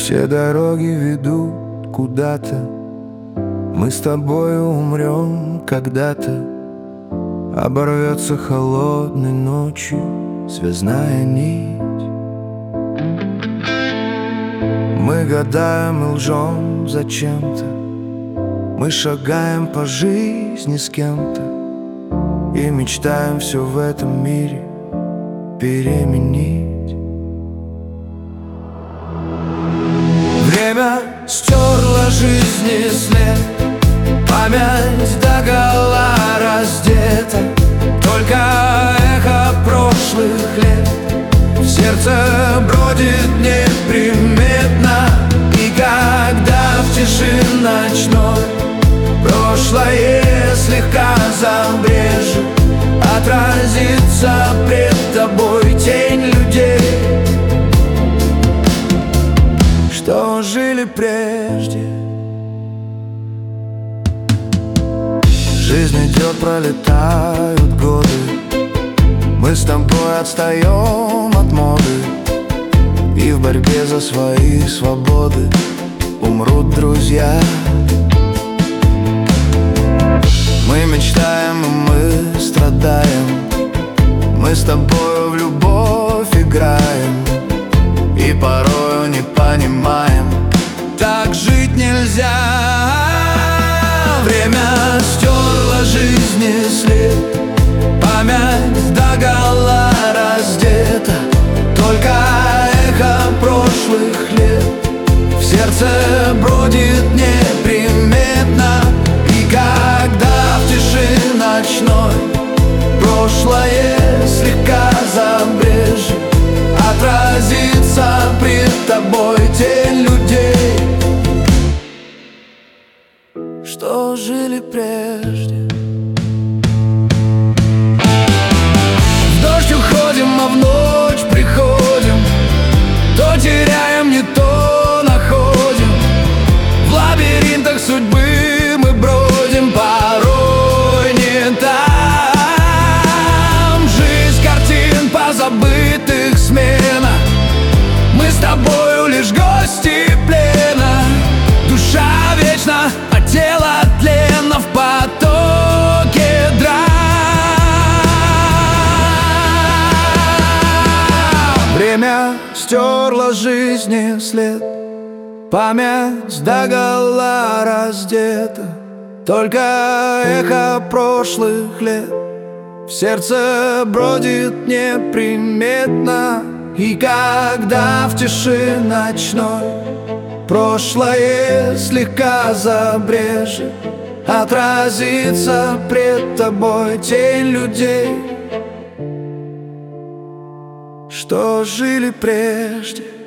Все дороги ведут куда-то, мы с тобой умрем когда-то. Оборвется холодной ночью связная нить. Мы гадаем и лжем зачем-то, мы шагаем по жизни с кем-то и мечтаем все в этом мире переменить. Время стерло жизни след, память догола раздета, только эхо прошлых лет в сердце бродит неприметно. И когда в тиши ночной прошлое слегка забрежет, отразится пред тобой тень людей, что жили прежде. Жизнь идет, пролетают годы, мы с тобой отстаем от моды, и в борьбе за свои свободы умрут друзья. Мы мечтаем и мы страдаем, мы с тобой в любовь играем и порою не понимаем, так жить нельзя. Время стерло жизни след, память догола раздета, только эхо прошлых лет в сердце бродит неприметно. И когда в тиши ночной прошлое слегка забрежет, отразится пред тобой тень людей, что жили прежде. В дождь уходим, а в ночь приходим, то теряем, не то находим. В лабиринтах судьбы мы бродим, порой не там. Жизнь картин позабытых смена, мы с тобою лишь гости плена. Душа вечна, а тело тленно в потоке драм. Время стерло жизни след, память догола раздета, только эхо прошлых лет в сердце бродит неприметно. И когда в тиши ночной прошлое слегка забрежет, отразится пред тобой тень людей, что жили прежде.